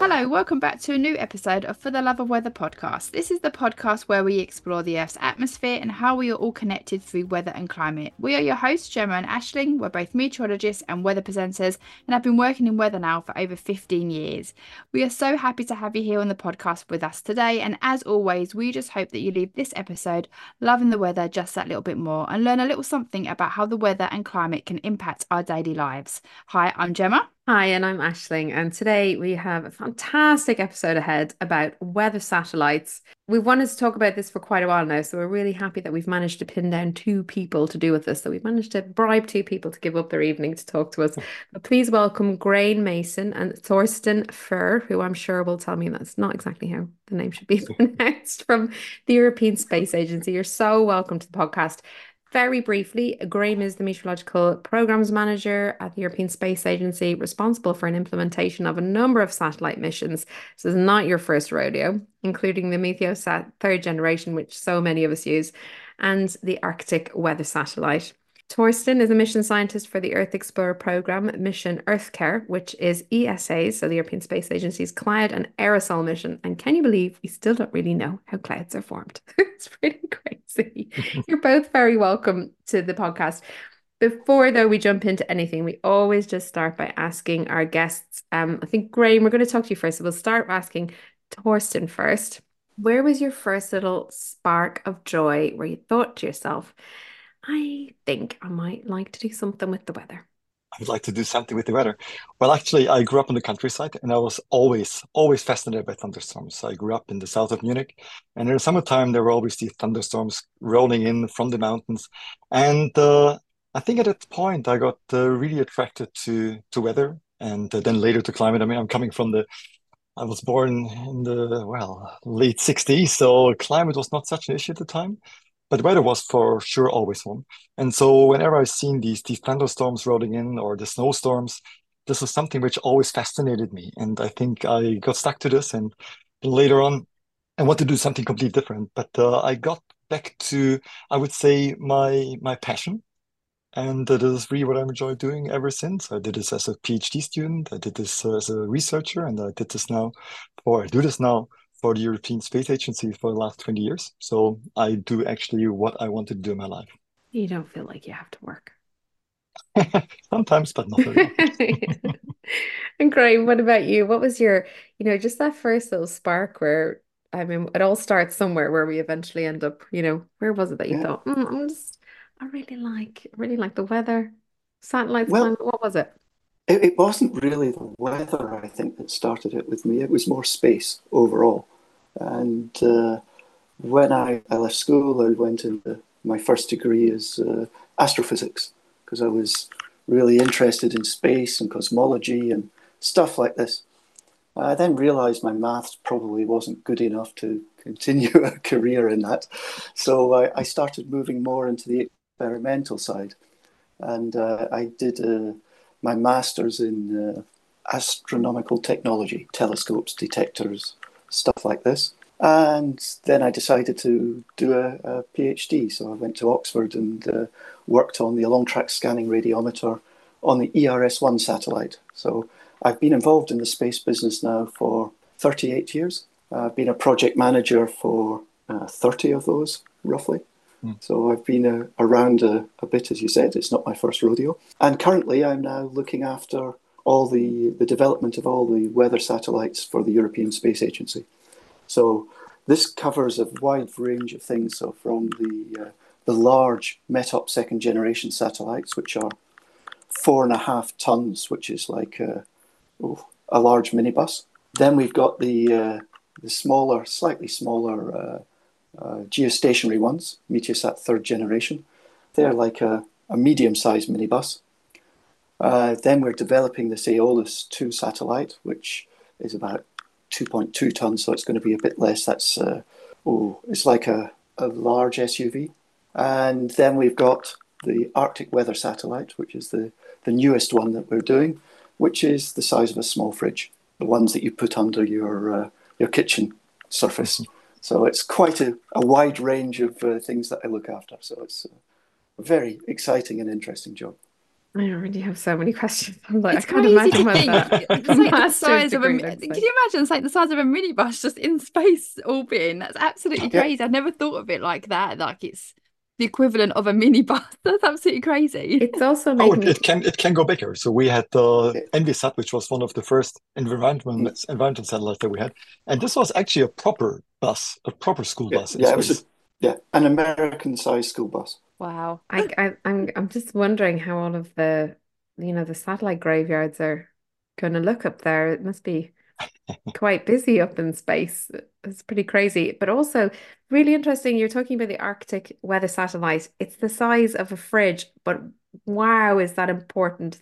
Hello, welcome back to a new episode of For the Love of Weather podcast. This is the podcast where we explore the Earth's atmosphere and how we are all connected through weather and climate. We are your hosts, Gemma and Aisling. We're both meteorologists and weather presenters and have been working in weather now for over 15 years. We are so happy to have you here on the podcast with us today. And as always, we just hope that you leave this episode loving the weather just that little bit more and learn a little something about how the weather and climate can impact our daily lives. Hi, I'm Gemma. Hi, and I'm Aisling, and today we have a fantastic episode ahead about weather satellites. We've wanted to talk about this for quite a while now, so we're really happy that we've managed to pin down two people to do with this. So we've managed to bribe two people to give up their evening to talk to us. But please welcome Grain Mason and Thorsten Furr, who I'm sure will tell me that's not exactly how the name should be pronounced, from the European Space Agency. You're so welcome to the podcast. Very briefly, Graham is the Meteorological Programs Manager at the European Space Agency, responsible for an implementation of a number of satellite missions. This is not your first rodeo, including the Meteosat third generation, which so many of us use, and the Arctic Weather Satellite. Torsten is a mission scientist for the Earth Explorer program, Mission EarthCare, which is ESA's, so the European Space Agency's cloud and aerosol mission. And can you believe we still don't really know how clouds are formed? It's pretty crazy. You're both very welcome to the podcast. Before, though, we jump into anything, we always just start by asking our guests. I think, Graham, we're going to talk to you first. So we'll start asking Torsten first. Where was your first little spark of joy where you thought to yourself, I think I might like to do something with the weather? I would like to do something with the weather. Well, actually, I grew up in the countryside and I was always fascinated by thunderstorms. I grew up in the south of Munich, and in the summertime, there were always these thunderstorms rolling in from the mountains. And I think at that point, I got really attracted to weather and then later to climate. I mean, I was born in the, well, late 60s, so climate was not such an issue at the time. But weather was for sure always one. And so whenever I've seen these thunderstorms rolling in or the snowstorms, this was something which always fascinated me. And I think I got stuck to this. And later on, I want to do something completely different. But I got back to, I would say, my passion. And that is really what I enjoy doing ever since. I did this as a PhD student. I did this as a researcher, and I do this now for the European Space Agency for the last 20 years. So I do actually what I want to do in my life. You don't feel like you have to work. Sometimes, but not very often. And Graham, what about you? What was your, just that first little spark where, I mean, it all starts somewhere where we eventually end up, where was it that you Yeah. thought, I really like the weather, satellites, Well, climate. What was it? it wasn't really the weather, I think, that started it with me. It was more space overall. And when I left school, I went into my first degree as astrophysics because I was really interested in space and cosmology and stuff like this. I then realized my maths probably wasn't good enough to continue a career in that. So I started moving more into the experimental side. And I did my master's in astronomical technology, telescopes, detectors, stuff like this. And then I decided to do a PhD. So I went to Oxford and worked on the long track scanning radiometer on the ERS-1 satellite. So I've been involved in the space business now for 38 years. I've been a project manager for 30 of those, roughly. So I've been around a bit, as you said. It's not my first rodeo. And currently I'm now looking after all the development of all the weather satellites for the European Space Agency. So this covers a wide range of things. So from the large METOP second generation satellites, which are 4.5 tons, which is like a large minibus. Then we've got the smaller, slightly smaller geostationary ones, Meteosat third generation. They're like a medium-sized minibus. Then we're developing this Aeolus 2 satellite, which is about 2.2 tons, so it's going to be a bit less. That's it's like a large SUV. And then we've got the Arctic Weather Satellite, which is the newest one that we're doing, which is the size of a small fridge, the ones that you put under your kitchen surface. So it's quite a wide range of things that I look after. So it's a very exciting and interesting job. I already have so many questions. I'm like, I It's can't crazy imagine to what think. that It's like the master's size of a. degree Could looks like. you imagine? It's like the size of a minibus just in space orbiting. That's absolutely Yeah, crazy. I've never thought of it like that. Like it's the equivalent of a minibus. That's absolutely crazy. It's also Oh, making me, it can go bigger. So we had the yeah, Envisat, which was one of the first mm, environmental satellites that we had, and this was actually a proper bus, a proper school yeah, bus in yeah. It was space. an American-sized school bus. Wow. I'm just wondering how all of the, the satellite graveyards are going to look up there. It must be quite busy up in space. It's pretty crazy, but also really interesting. You're talking about the Arctic weather satellite. It's the size of a fridge, but wow, is that important?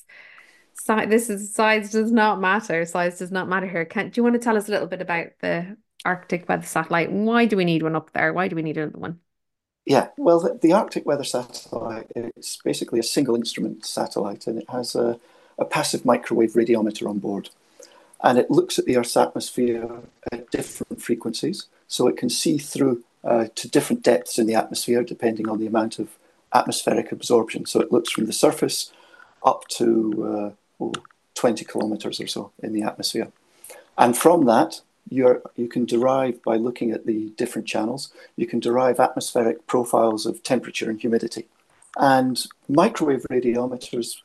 Size does not matter. Size does not matter here. Do you want to tell us a little bit about the Arctic weather satellite? Why do we need one up there? Why do we need another one? Yeah, well, the Arctic Weather Satellite is basically a single instrument satellite, and it has a passive microwave radiometer on board. And it looks at the Earth's atmosphere at different frequencies, so it can see through to different depths in the atmosphere depending on the amount of atmospheric absorption. So it looks from the surface up to 20 kilometers or so in the atmosphere. And from that, you can derive, by looking at the different channels, you can derive atmospheric profiles of temperature and humidity. And microwave radiometers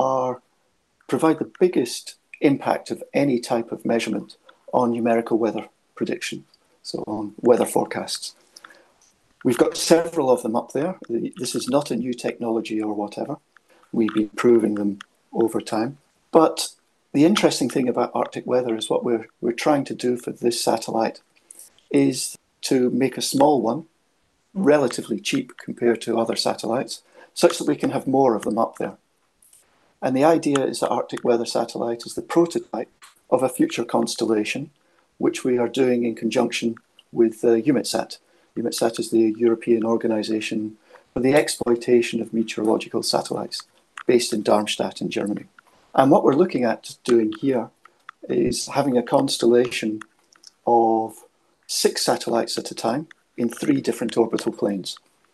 provide the biggest impact of any type of measurement on numerical weather prediction, so on weather forecasts. We've got several of them up there. This is not a new technology or whatever. We've been proving them over time. But the interesting thing about Arctic weather is what we're trying to do for this satellite is to make a small one, relatively cheap compared to other satellites, such that we can have more of them up there. And the idea is that Arctic Weather Satellite is the prototype of a future constellation, which we are doing in conjunction with EUMETSAT. EUMETSAT is the European Organization for the Exploitation of Meteorological Satellites, based in Darmstadt in Germany. And what we're looking at doing here is having a constellation of 6 satellites at a time in 3 different orbital planes.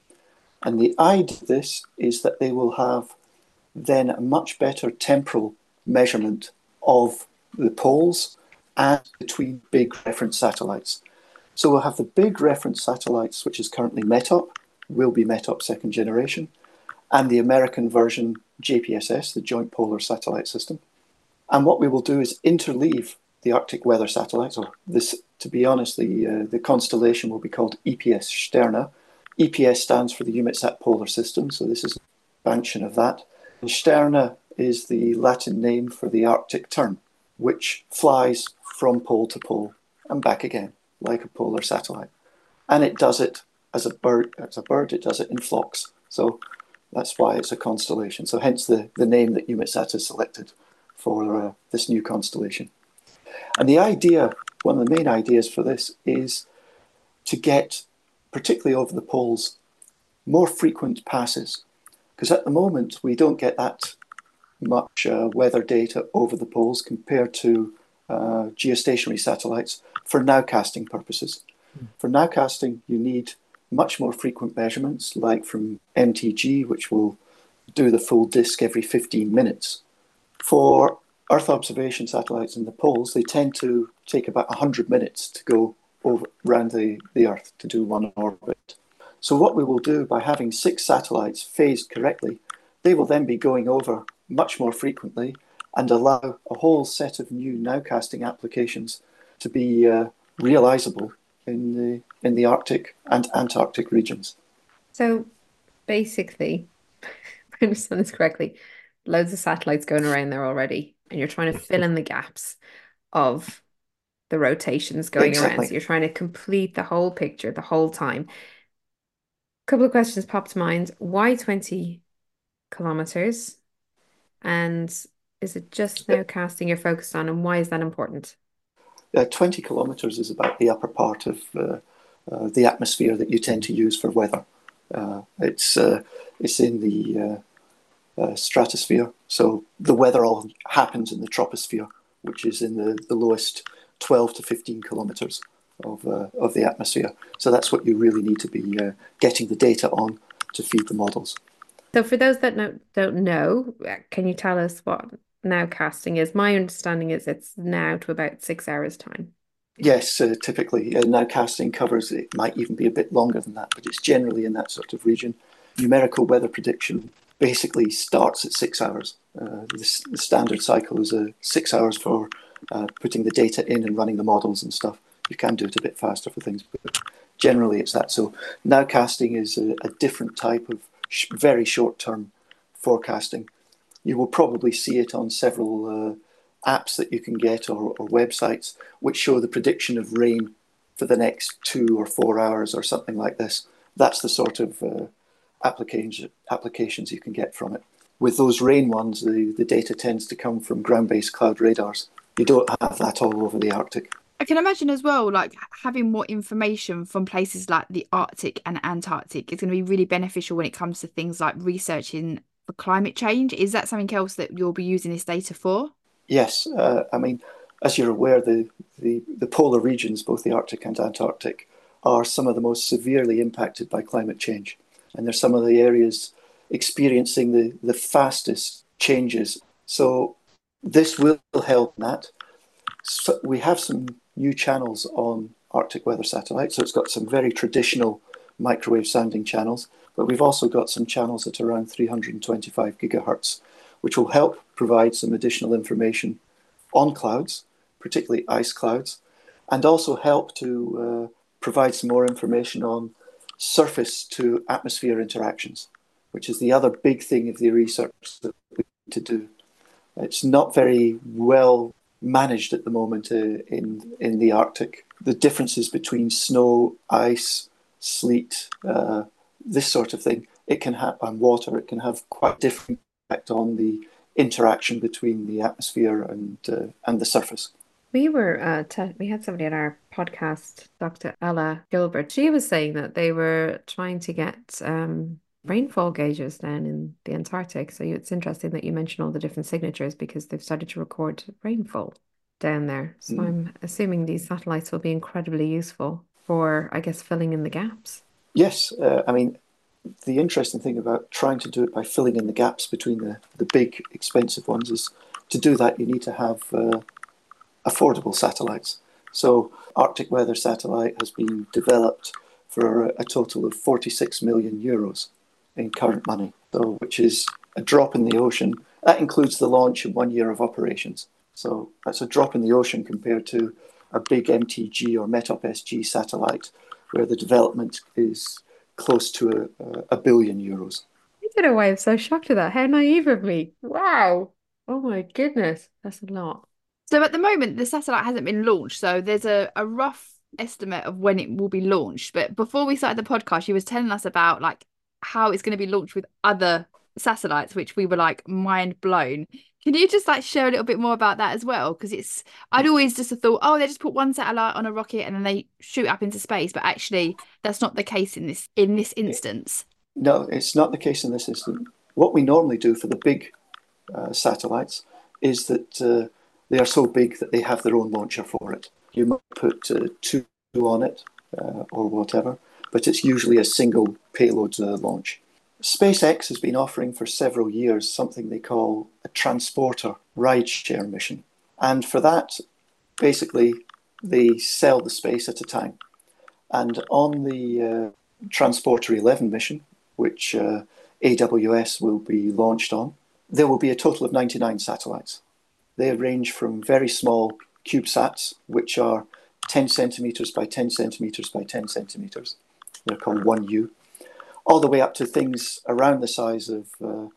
And the idea of this is that they will have then a much better temporal measurement of the poles and between big reference satellites. So we'll have the big reference satellites, which is currently METOP, will be METOP second generation, and the American version JPSS, the Joint Polar Satellite System. And what we will do is interleave the Arctic weather satellites, or this, to be honest, the constellation will be called EPS Sterne. EPS stands for the EUMETSAT Polar System, so this is an expansion of that. And Sterne is the Latin name for the Arctic tern, which flies from pole to pole and back again, like a polar satellite. And it does it as a bird, it does it in flocks. So that's why it's a constellation. So hence the name that EUMETSAT has selected for this new constellation. And the idea, one of the main ideas for this is to get, particularly over the poles, more frequent passes. Because at the moment, we don't get that much weather data over the poles compared to geostationary satellites for nowcasting purposes. For nowcasting, you need much more frequent measurements, like from MTG, which will do the full disk every 15 minutes. For Earth observation satellites in the poles, they tend to take about 100 minutes to go around the Earth to do one orbit. So what we will do by having 6 satellites phased correctly, they will then be going over much more frequently and allow a whole set of new nowcasting applications to be realizable in the Arctic and Antarctic regions. So basically, if I understand this correctly, loads of satellites going around there already, and you're trying to fill in the gaps of the rotations going around. So Exactly. you're trying to complete the whole picture the whole time. Couple of questions popped to mind. Why 20 kilometers? And is it just now casting you're focused on, and why is that important? 20 kilometers is about the upper part of the atmosphere that you tend to use for weather. It's in the stratosphere, so the weather all happens in the troposphere, which is in the lowest 12 to 15 kilometers of the atmosphere. So that's what you really need to be getting the data on to feed the models. So for those that don't know, can you tell us what nowcasting is? My understanding is it's now to about 6 hours time. Yes, typically nowcasting covers, it might even be a bit longer than that, but it's generally in that sort of region. Numerical weather prediction basically starts at 6 hours. The standard cycle is 6 hours for putting the data in and running the models and stuff. You can do it a bit faster for things, but generally it's that. So nowcasting is a different type of very short-term forecasting. You will probably see it on several apps that you can get or websites which show the prediction of rain for the next 2 or 4 hours or something like this. That's the sort of applications you can get from it. With those rain ones, the data tends to come from ground-based cloud radars. You don't have that all over the Arctic. I can imagine as well, like having more information from places like the Arctic and Antarctic is going to be really beneficial when it comes to things like researching for climate change. Is that something else that you'll be using this data for? Yes, I mean, as you're aware, the polar regions, both the Arctic and Antarctic, are some of the most severely impacted by climate change. And they're some of the areas experiencing the fastest changes. So this will help in that. So we have some new channels on Arctic Weather Satellite. So it's got some very traditional microwave sounding channels, but we've also got some channels at around 325 gigahertz, which will help provide some additional information on clouds, particularly ice clouds, and also help to provide some more information on surface to atmosphere interactions, which is the other big thing of the research that we need to do. It's not very well managed at the moment in the Arctic. The differences between snow, ice, sleet, this sort of thing, it can have, and water, it can have quite different impact on the interaction between the atmosphere and the surface. We were we had somebody on our podcast, Dr. Ella Gilbert. She was saying that they were trying to get rainfall gauges down in the Antarctic. So it's interesting that you mention all the different signatures because they've started to record rainfall down there. So I'm assuming these satellites will be incredibly useful for, I guess, filling in the gaps. Yes, I mean, the interesting thing about trying to do it by filling in the gaps between the big expensive ones is to do that you need to have affordable satellites. So Arctic Weather Satellite has been developed for a total of 46 million euros in current money, so which is a drop in the ocean. That includes the launch and 1 year of operations. So that's a drop in the ocean compared to a big MTG or METOP-SG satellite where the development is close to a billion euros. I don't know why I'm so shocked at that. How naive of me. Wow. Oh my goodness. That's a lot. So at the moment, the satellite hasn't been launched. So there's a rough estimate of when it will be launched. But before we started the podcast, you was telling us about like how it's going to be launched with other satellites, which we were like mind blown. Can you just like share a little bit more about that as well? Because I'd always just have thought, oh, they just put one satellite on a rocket and then they shoot up into space. But actually, that's not the case in this instance. No, it's not the case in this instance. What we normally do for the big satellites is that they are so big that they have their own launcher for it. You might put two on it or whatever, but it's usually a single payload launch. SpaceX has been offering for several years something they call a transporter rideshare mission. And for that, basically, they sell the space at a time. And on the Transporter 11 mission, which AWS will be launched on, there will be a total of 99 satellites. They range from very small CubeSats, which are 10 centimeters by 10 centimeters by 10 centimeters. They're called 1U. All the way up to things around the size of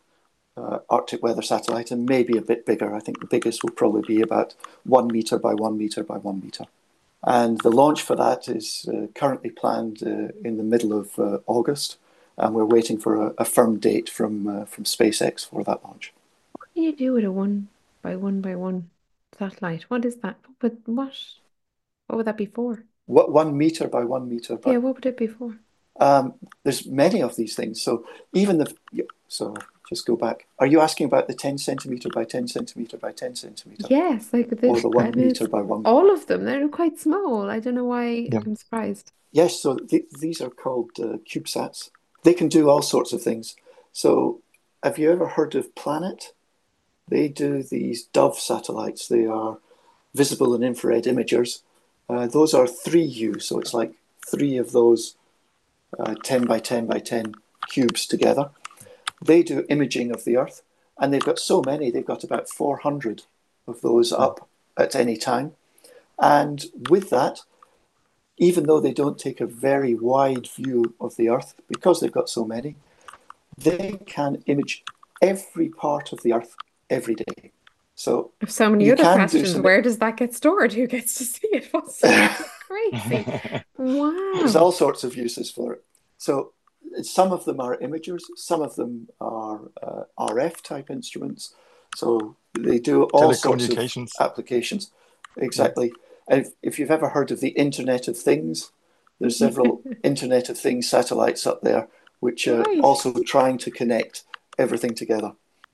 Arctic Weather Satellite and maybe a bit bigger. I think the biggest will probably be about 1 meter by 1 meter by 1 meter. And the launch for that is currently planned in the middle of August. And we're waiting for a firm date from SpaceX for that launch. What can you do with a 1 by 1 by 1 satellite? What is that? What would that be for? What 1 meter by 1 meter? Yeah, what would it be for? There's many of these things. So even so just go back. Are you asking about the 10 centimeter by 10 centimeter by 10 centimeter? Yes, like this. Or the 1 meter by 1 meter? All of them. They're quite small. I don't know why I'm surprised. Yes, so these are called CubeSats. They can do all sorts of things. So have you ever heard of Planet? They do these Dove satellites. They are visible and infrared imagers. Those are 3U, so it's like three of those 10 by 10 by 10 cubes together. They do imaging of the Earth, and they've got so many, they've got about 400 of those up at any time. And with that, even though they don't take a very wide view of the Earth, because they've got so many, they can image every part of the Earth every day. So I have so many you other can do questions. some. Where does that get stored? Who gets to see it? What's crazy? There's Wow. all sorts of uses for it. So some of them are imagers, some of them are RF type instruments. So they do all sorts of Telecommunications. applications. Exactly. And if you've ever heard of the Internet of Things, there's several Internet of Things satellites up there, which are Right. also trying to connect everything together.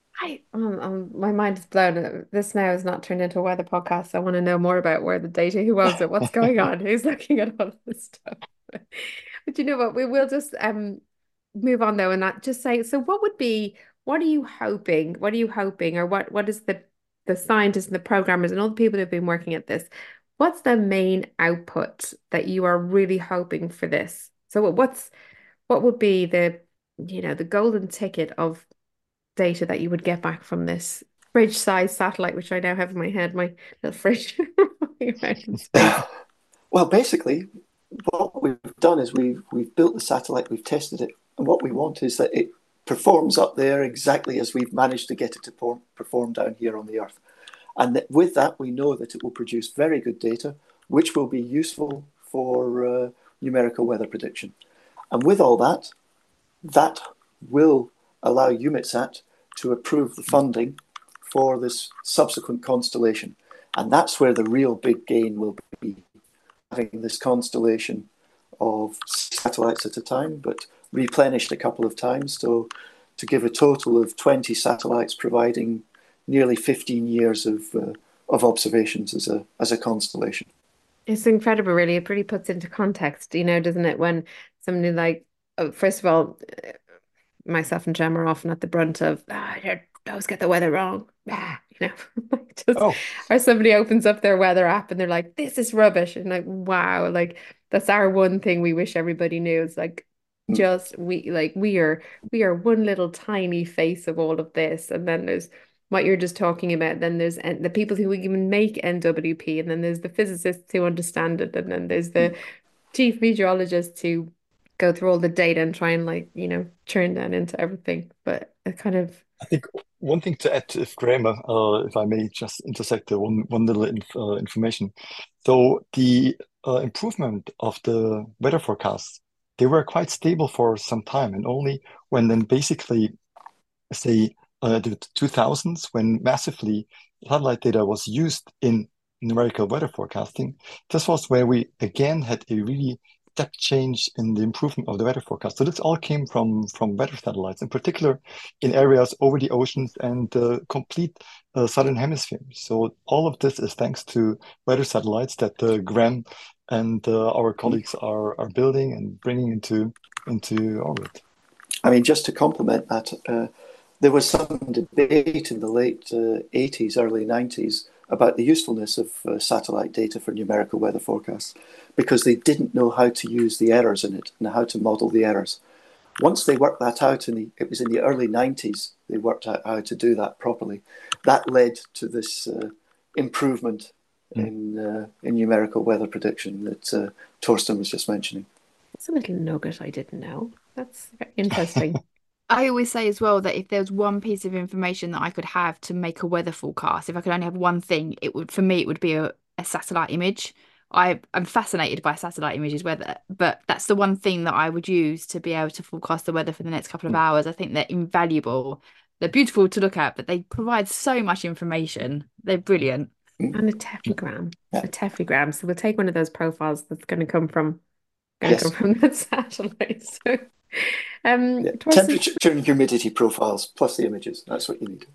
My mind is blown. This now is not turned into a weather podcast. I want to know more about where the data, who owns it, what's going on, who's looking at all this stuff. But you know what? We will just move on though, and not just say. So, what are you hoping? What are you hoping, or what is the scientists and the programmers and all the people who've been working at this? What's the main output that you are really hoping for this? So, what would be the golden ticket of data that you would get back from this fridge-sized satellite, which I now have in my head, my little fridge around in space. Well, basically, what we've done is we've built the satellite, we've tested it, and what we want is that it performs up there exactly as we've managed to get it to perform down here on the Earth. And with that, we know that it will produce very good data, which will be useful for numerical weather prediction. And with all that, that will allow EUMETSAT to approve the funding for this subsequent constellation. And that's where the real big gain will be, having this constellation of satellites at a time, but replenished a couple of times. So to give a total of 20 satellites providing nearly 15 years of observations as a constellation. It's incredible, really. It really puts into context, doesn't it? When somebody like, first of all, myself and Jem are often at the brunt of, I always get the weather wrong. Or somebody opens up their weather app and they're like, this is rubbish. And like, wow, like that's our one thing we wish everybody knew. It's like, we are one little tiny face of all of this. And then there's what you're just talking about. Then there's the people who even make NWP, and then there's the physicists who understand it, and then there's the chief meteorologists who go through all the data and try and churn down into everything. But it kind of, I think one thing to add, if Graeme, if I may just intersect one little information. So the improvement of the weather forecasts, they were quite stable for some time, and only when then basically, say, the 2000s, when massively satellite data was used in numerical weather forecasting, this was where we again had a really step change in the improvement of the weather forecast. So this all came from weather satellites, in particular in areas over the oceans and the complete southern hemisphere. So all of this is thanks to weather satellites that Graeme and our colleagues are building and bringing into orbit. I mean, just to complement that, there was some debate in the late 80s, early 90s about the usefulness of satellite data for numerical weather forecasts, because they didn't know how to use the errors in it and how to model the errors. Once they worked that out, it was in the early 90s, they worked out how to do that properly. That led to this improvement in numerical weather prediction that Torsten was just mentioning. It's a little nugget I didn't know. That's very interesting. I always say as well that if there's one piece of information that I could have to make a weather forecast, if I could only have one thing, it would be a satellite image. I'm fascinated by satellite images, but that's the one thing that I would use to be able to forecast the weather for the next couple of hours. I think they're invaluable. They're beautiful to look at, but they provide so much information. They're brilliant. And a tephragram. So we'll take one of those profiles that's going to come from that satellite. So, temperature and humidity profiles plus the images. That's what you need.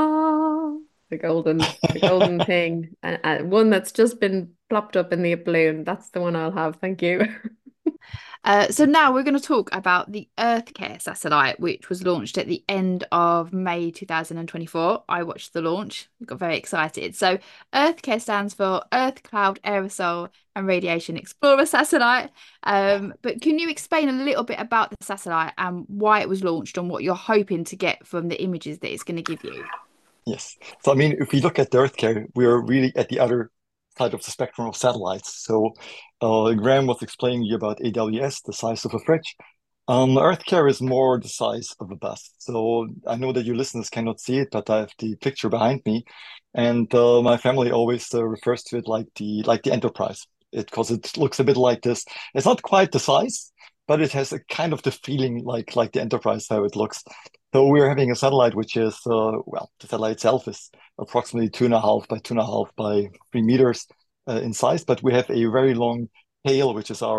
The golden thing, and one that's just been plopped up in the balloon. That's the one I'll have. Thank you. So now we're going to talk about the EarthCare satellite, which was launched at the end of May 2024. I watched the launch, got very excited. So EarthCare stands for Earth Cloud Aerosol and Radiation Explorer Satellite. But can you explain a little bit about the satellite and why it was launched and what you're hoping to get from the images that it's going to give you? Yes. So, I mean, if we look at the EarthCare, we're really at the other side of the spectrum of satellites. So, Graham was explaining you about AWS, the size of a fridge. EarthCare is more the size of a bus. So, I know that your listeners cannot see it, but I have the picture behind me, and my family always refers to it like the Enterprise, because it looks a bit like this. It's not quite the size, but it has a kind of the feeling like the Enterprise, how it looks. So we're having a satellite which is, well, the satellite itself is approximately 2.5 by 2.5 by 3 meters in size, but we have a very long tail,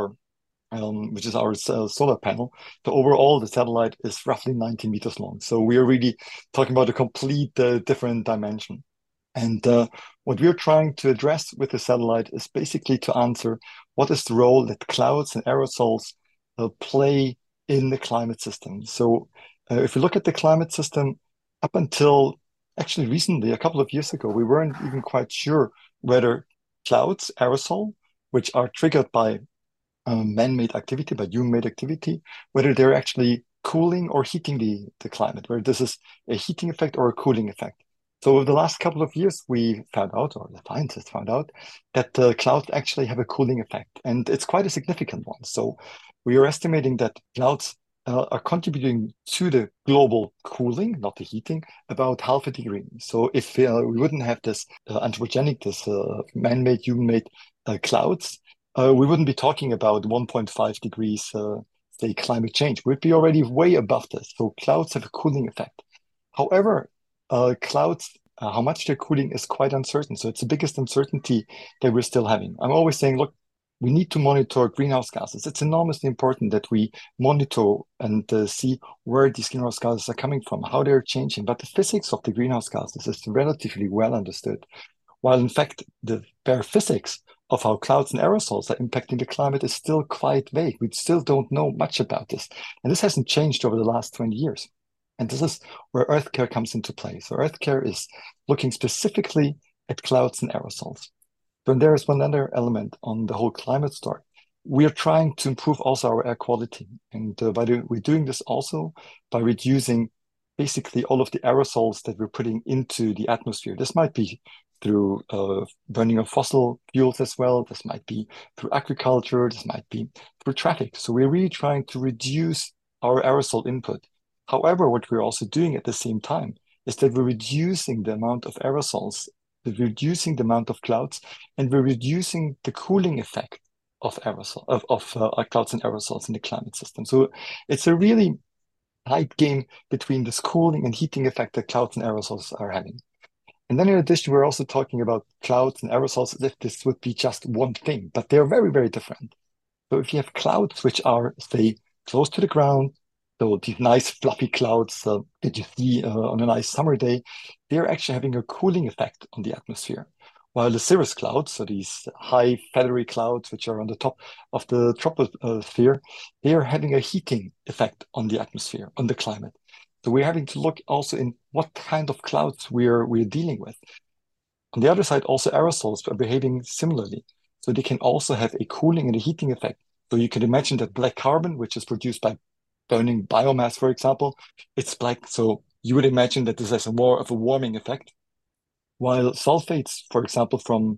which is our solar panel. So overall, the satellite is roughly 90 meters long. So we are really talking about a complete different dimension. And what we're trying to address with the satellite is basically to answer what is the role that clouds and aerosols play in the climate system. So if you look at the climate system, up until actually recently, a couple of years ago, we weren't even quite sure whether clouds, aerosol, which are triggered by man-made activity, by human-made activity, whether they're actually cooling or heating the climate, whether this is a heating effect or a cooling effect. So over the last couple of years, we found out, or the scientists found out, that clouds actually have a cooling effect, and it's quite a significant one. So we are estimating that clouds are contributing to the global cooling, not the heating, about half a degree. So if we wouldn't have this anthropogenic, this man-made, human-made clouds, we wouldn't be talking about 1.5 degrees, say, climate change. We'd be already way above this. So clouds have a cooling effect. However, clouds, how much they're cooling is quite uncertain. So it's the biggest uncertainty that we're still having. I'm always saying, look, we need to monitor greenhouse gases. It's enormously important that we monitor and see where these greenhouse gases are coming from, how they're changing. But the physics of the greenhouse gases is relatively well understood. While in fact, the bare physics of how clouds and aerosols are impacting the climate is still quite vague. We still don't know much about this. And this hasn't changed over the last 20 years. And this is where EarthCare comes into play. So EarthCare is looking specifically at clouds and aerosols. Then there is one other element on the whole climate story. We are trying to improve also our air quality. And we're doing this also by reducing basically all of the aerosols that we're putting into the atmosphere. This might be through burning of fossil fuels as well. This might be through agriculture. This might be through traffic. So we're really trying to reduce our aerosol input. However, what we're also doing at the same time is that we're reducing the amount of aerosols, we're reducing the amount of clouds, and we're reducing the cooling effect of aerosol of clouds and aerosols in the climate system. So it's a really tight game between this cooling and heating effect that clouds and aerosols are having. And then in addition, we're also talking about clouds and aerosols as if this would be just one thing, but they're very, very different. So if you have clouds which are, say, close to the ground, so these nice fluffy clouds that you see on a nice summer day, they're actually having a cooling effect on the atmosphere. While the cirrus clouds, so these high feathery clouds which are on the top of the troposphere, they are having a heating effect on the atmosphere, on the climate. So we're having to look also in what kind of clouds we're dealing with. On the other side, also aerosols are behaving similarly. So they can also have a cooling and a heating effect. So you can imagine that black carbon, which is produced by burning biomass, for example, it's black. So you would imagine that this has more of a warming effect. While sulfates, for example, from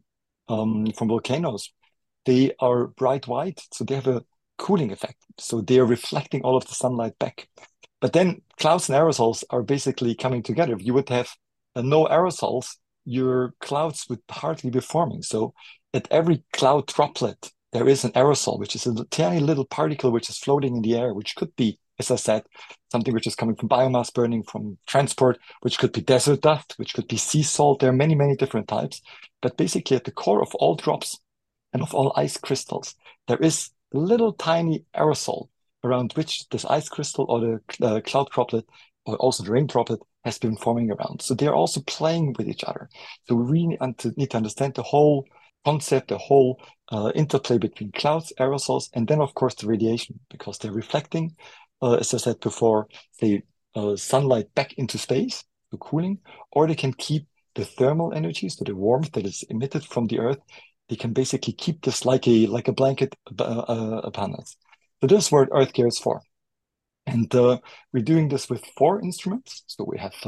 volcanoes, they are bright white, so they have a cooling effect. So they are reflecting all of the sunlight back. But then clouds and aerosols are basically coming together. If you would have no aerosols, your clouds would hardly be forming. So at every cloud droplet, there is an aerosol, which is a tiny little particle which is floating in the air, which could be, as I said, something which is coming from biomass burning, from transport, which could be desert dust, which could be sea salt. There are many, many different types. But basically at the core of all drops and of all ice crystals, there is a little tiny aerosol around which this ice crystal or the cloud droplet or also the rain droplet has been forming around. So they're also playing with each other. So we really need to understand the whole concept, the whole interplay between clouds, aerosols, and then, of course, the radiation, because they're reflecting, as I said before, the sunlight back into space, the cooling, or they can keep the thermal energy, so the warmth that is emitted from the Earth. They can basically keep this like a blanket upon us. So this is what EarthCare is for. And we're doing this with 4 instruments. So we have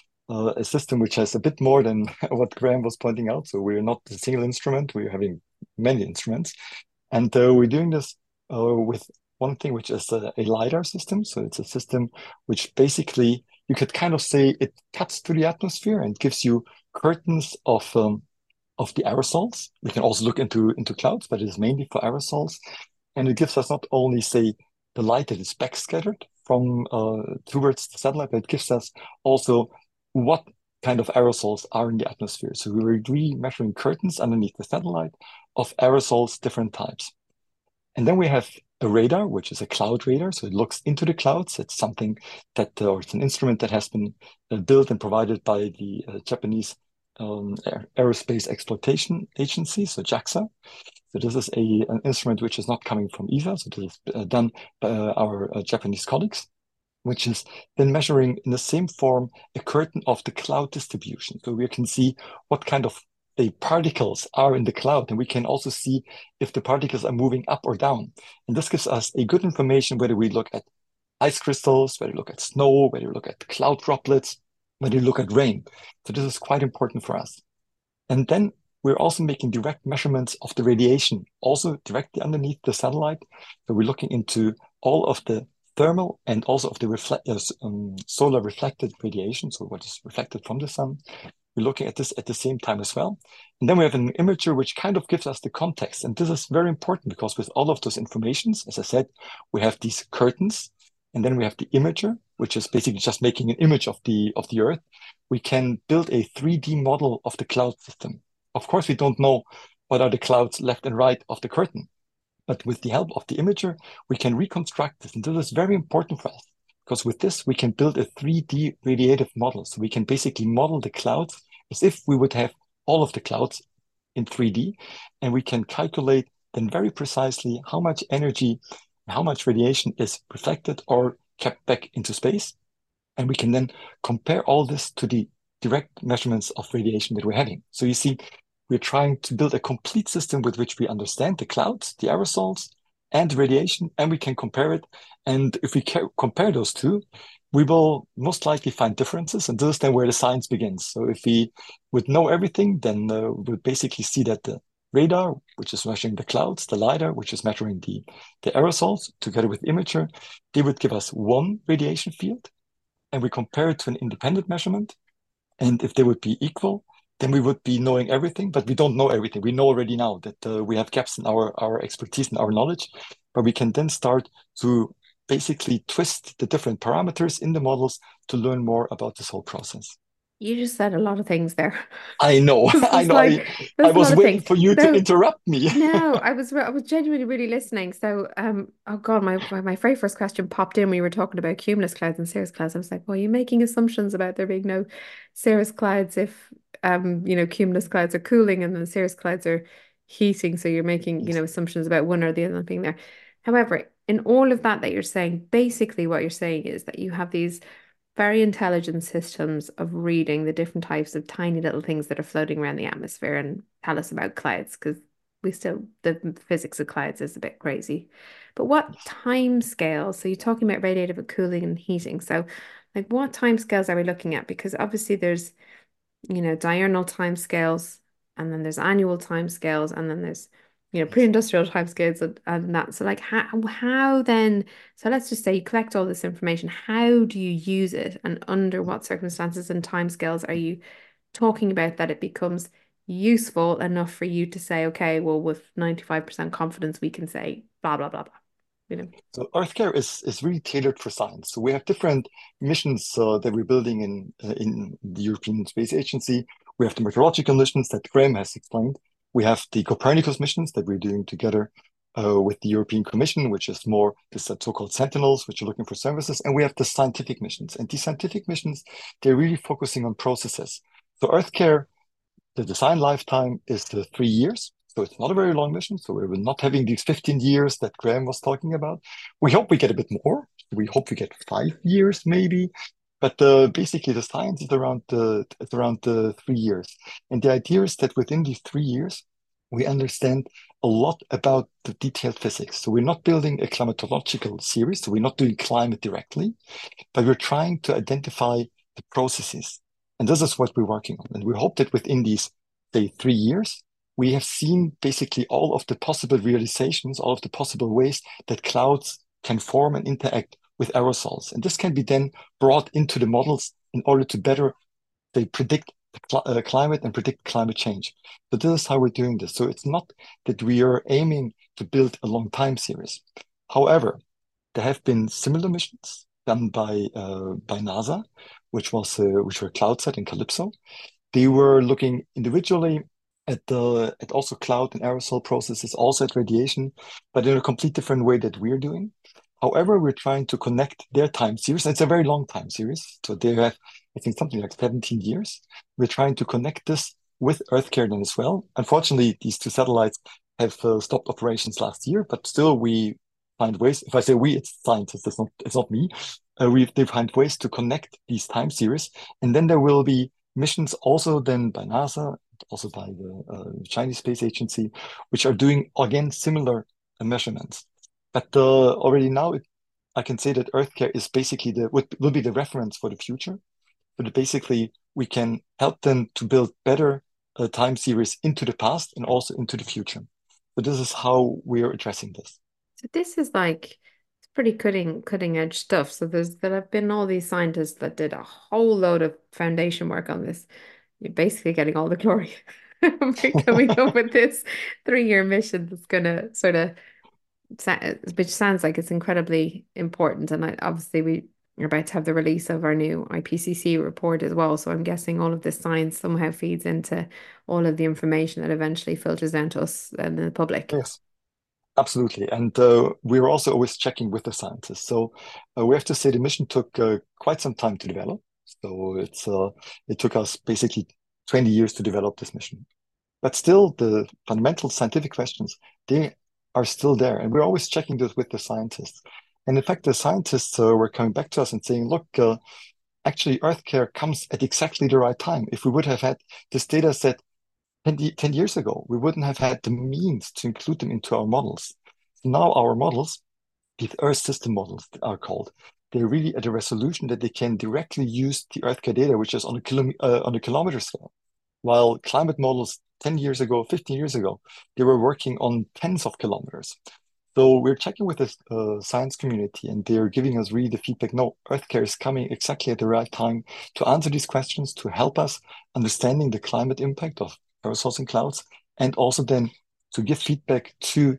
a system which has a bit more than what Graham was pointing out. So we're not a single instrument, we're having many instruments. And we're doing this with one thing, which is a LiDAR system. So it's a system which basically, you could kind of say it cuts through the atmosphere and gives you curtains of the aerosols. We can also look into clouds, but it is mainly for aerosols. And it gives us not only, say, the light that is backscattered from towards the satellite, but it gives us also what kind of aerosols are in the atmosphere. So we were really measuring curtains underneath the satellite of aerosols, different types. And then we have a radar, which is a cloud radar. So it looks into the clouds. It's something that, or it's an instrument that has been built and provided by the Japanese Aerospace Exploitation Agency, so JAXA. So this is an instrument which is not coming from ESA. So this is done by our Japanese colleagues, which is then measuring in the same form a curtain of the cloud distribution. So we can see what kind of particles are in the cloud, and we can also see if the particles are moving up or down. And this gives us a good information whether we look at ice crystals, whether we look at snow, whether we look at cloud droplets, whether we look at rain. So this is quite important for us. And then we're also making direct measurements of the radiation, also directly underneath the satellite. So we're looking into all of the thermal and also of the solar reflected radiation, so what is reflected from the sun. We're looking at this at the same time as well. And then we have an imager which kind of gives us the context. And this is very important because with all of those informations, as I said, we have these curtains, and then we have the imager, which is basically just making an image of the Earth. We can build a 3D model of the cloud system. Of course, we don't know what are the clouds left and right of the curtain, but with the help of the imager, we can reconstruct this. And this is very important for us because with this, we can build a 3D radiative model. So we can basically model the clouds as if we would have all of the clouds in 3D, and we can calculate then very precisely how much energy, how much radiation is reflected or kept back into space. And we can then compare all this to the direct measurements of radiation that we're having. So you see, we're trying to build a complete system with which we understand the clouds, the aerosols, and radiation, and we can compare it. And if we compare those two, we will most likely find differences, and this is then where the science begins. So if we would know everything, then we'll basically see that the radar, which is measuring the clouds, the LiDAR, which is measuring the aerosols, together with imager, they would give us one radiation field, and we compare it to an independent measurement. And if they would be equal, then we would be knowing everything, but we don't know everything. We know already now that we have gaps in our expertise and our knowledge, but we can then start to basically twist the different parameters in the models to learn more about this whole process. You just said a lot of things there. I know, I know. I was waiting for you to interrupt me. No, I was genuinely really listening. So, oh God, my very first question popped in. We were talking about cumulus clouds and cirrus clouds. I was like, well, you're making assumptions about there being no cirrus clouds if cumulus clouds are cooling and then cirrus clouds are heating. So you're making assumptions about one or the other being there. However, in all of that you're saying, basically what you're saying is that you have these very intelligent systems of reading the different types of tiny little things that are floating around the atmosphere and tell us about clouds, because the physics of clouds is a bit crazy. But what time scale? So you're talking about radiative cooling and heating. So like what time scales are we looking at? Because obviously there's, diurnal time scales, and then there's annual time scales, and then there's pre-industrial time scales and that. So like how then, so let's just say you collect all this information, how do you use it, and under what circumstances and time scales are you talking about that it becomes useful enough for you to say, okay, well, with 95% confidence we can say blah blah blah blah. So EarthCare is really tailored for science. So we have different missions that we're building in the European Space Agency. We have the meteorological missions that Graham has explained. We have the Copernicus missions that we're doing together with the European Commission, which is more the so-called Sentinels, which are looking for services. And we have the scientific missions. And these scientific missions, they're really focusing on processes. So EarthCare, the design lifetime is 3 years. So it's not a very long mission. So we're not having these 15 years that Graham was talking about. We hope we get a bit more. We hope we get 5 years maybe. But basically, the science is around the 3 years. And the idea is that within these 3 years, we understand a lot about the detailed physics. So we're not building a climatological series. So we're not doing climate directly, but we're trying to identify the processes. And this is what we're working on. And we hope that within these, say, 3 years, we have seen basically all of the possible realizations, all of the possible ways that clouds can form and interact with aerosols. And this can be then brought into the models in order to better, they predict climate and predict climate change. So this is how we're doing this. So it's not that we are aiming to build a long time series. However, there have been similar missions done by NASA, which were CloudSat and Calypso. They were looking individually at also cloud and aerosol processes, also at radiation, but in a complete different way that we're doing. However, we're trying to connect their time series. It's a very long time series. So they have, I think, something like 17 years. We're trying to connect this with EarthCare then as well. Unfortunately, these two satellites have stopped operations last year, but still we find ways. If I say we, it's scientists, it's not me. They find ways to connect these time series. And then there will be missions also then by NASA, also by the Chinese Space Agency, which are doing, again, similar measurements. But already now, I can say that EarthCare is basically will be the reference for the future. So that basically we can help them to build better time series into the past and also into the future. So this is how we're addressing this. So this is like, it's pretty cutting edge stuff. So there have been all these scientists that did a whole load of foundation work on this. You're basically getting all the glory for coming up with this 3-year mission that's going to sort of, which sounds like it's incredibly important. And obviously we're about to have the release of our new IPCC report as well. So I'm guessing all of this science somehow feeds into all of the information that eventually filters down to us and the public. Yes, absolutely. And we're also always checking with the scientists. So we have to say the mission took quite some time to develop. So it took us basically 20 years to develop this mission. But still, the fundamental scientific questions, they are still there. And we're always checking this with the scientists. And in fact, the scientists were coming back to us and saying, look, actually, EarthCare comes at exactly the right time. If we would have had this data set 10 years ago, we wouldn't have had the means to include them into our models. So now our models, these Earth system models are called, they're really at a resolution that they can directly use the EarthCare data, which is on a kilometer scale. While climate models 10 years ago, 15 years ago, they were working on tens of kilometers. So we're checking with the science community and they're giving us really the feedback, no, EarthCare is coming exactly at the right time to answer these questions, to help us understanding the climate impact of aerosols and clouds, and also then to give feedback to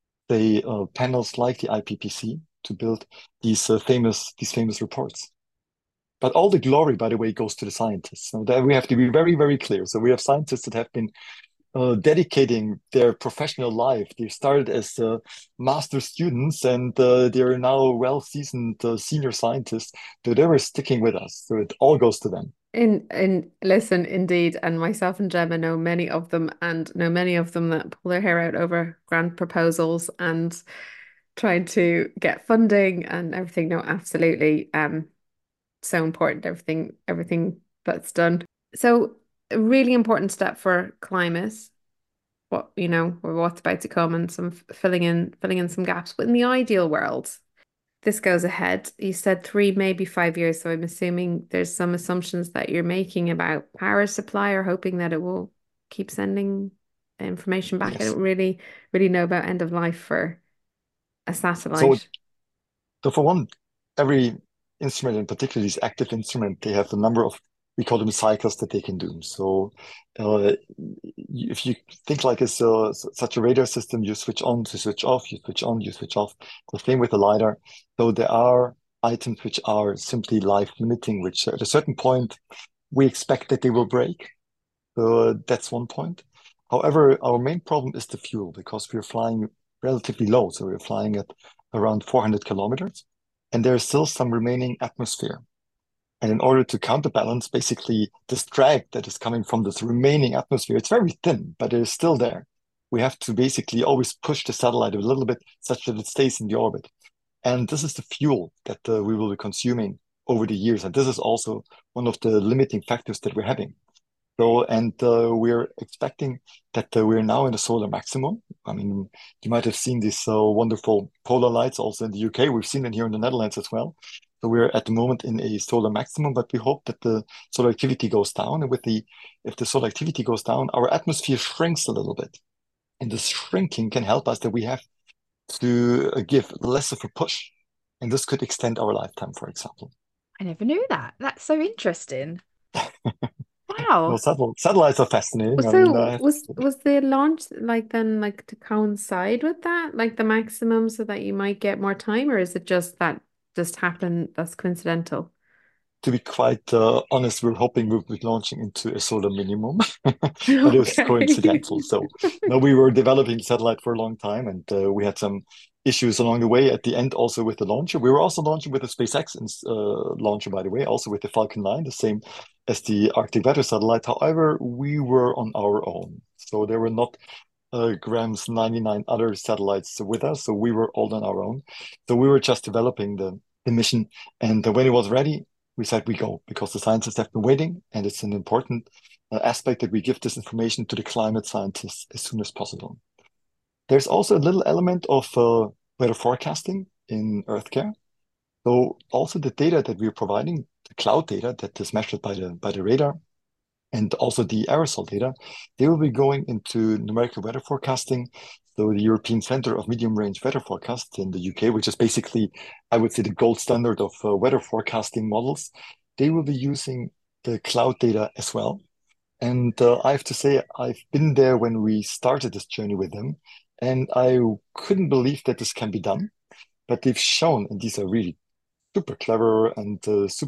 the panels like the IPCC to build these famous reports. But all the glory, by the way, goes to the scientists. So that we have to be very, very clear. So we have scientists that have been dedicating their professional life. They started as master students and they are now well-seasoned senior scientists. So they were sticking with us. So it all goes to them. Listen, indeed, and myself and Gemma know many of them and know many of them that pull their hair out over grant proposals and trying to get funding and everything. No, absolutely. So important, everything that's done. So a really important step for climate, what's about to come and some filling in some gaps. But in the ideal world, this goes ahead. You said 3, maybe 5 years. So I'm assuming there's some assumptions that you're making about power supply or hoping that it will keep sending information back. Yes. I don't really know about end of life for a satellite. So for one, every instrument, and particularly this active instrument, they have a number of, we call them cycles that they can do. So if you think like such a radar system, you switch on, you switch off, you switch on, you switch off. The same with the LiDAR. So there are items which are simply life limiting, which at a certain point, we expect that they will break. So that's one point. However, our main problem is the fuel because we're flying relatively low. So we're flying at around 400 kilometers and there's still some remaining atmosphere. And in order to counterbalance basically this drag that is coming from this remaining atmosphere, it's very thin, but it is still there. we have to basically always push the satellite a little bit such that it stays in the orbit. And this is the fuel that we will be consuming over the years. And this is also one of the limiting factors that we're having. So, and we're expecting that we're now in the solar maximum. I mean, you might have seen these wonderful polar lights also in the UK. We've seen it here in the Netherlands as well. So we're at the moment in a solar maximum, but we hope that the solar activity goes down. And if the solar activity goes down, our atmosphere shrinks a little bit. And this shrinking can help us that we have to give less of a push. And this could extend our lifetime, for example. I never knew that. That's so interesting. No, Wow. satellites are fascinating. I mean, So was the launch like then like to coincide with that, like the maximum so that you might get more time, or is it just that just happened that's coincidental? to be quite honest, we're hoping we'll be launching into a solar minimum, but it was Okay. coincidental. So, no, we were developing satellite for a long time, and we had some issues along the way. At the end, also with the launcher, we were also launching with the SpaceX launcher, by the way, also with the Falcon 9, the same as the Arctic Weather satellite. However, we were on our own, so there were not Graham's 99 other satellites with us, so we were all on our own. So we were just developing the mission, and when it was ready, we said we go because the scientists have been waiting, and it's an important aspect that we give this information to the climate scientists as soon as possible. There's also a little element of weather forecasting in EarthCare. So also the data that we're providing, the cloud data that is measured by the radar, and also the aerosol data, they will be going into numerical weather forecasting. So the European Centre of Medium Range Weather Forecast in the UK, which is basically, I would say, the gold standard of weather forecasting models, they will be using the cloud data as well. And I have to say, I've been there when we started this journey with them, and I couldn't believe that this can be done. But they've shown, and these are really super clever and